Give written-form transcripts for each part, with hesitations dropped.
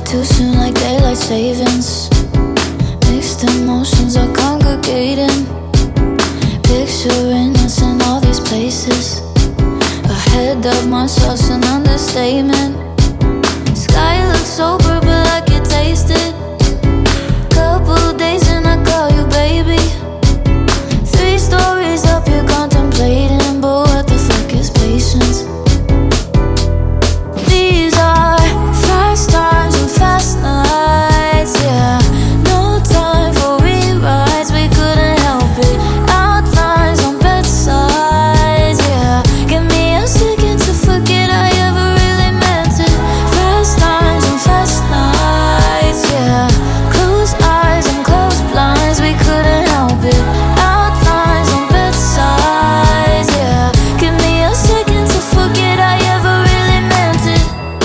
Too soon like daylight savings. Mixed emotions are congregating. Picturing us in all these places. Ahead of myself's an understatement. Sky looks sober but I can taste it. Couple days and I call you baby. 3 stories up you're contemplating. But what the fuck is patience? These are fast times and fast nights, yeah. No time for rewrites, we couldn't help it. Outlines on bedsides, yeah. Give me a second to forget I ever really meant it. Fast times and fast nights, yeah. Close eyes and close blinds, we couldn't help it. Outlines on bedsides, yeah. Give me a second to forget I ever really meant it.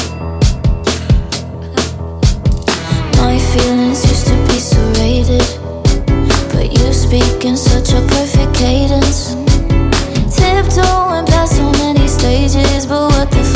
My feelings used to be serrated, but you speak in such a perfect cadence. Tiptoeing past so many stages, but what the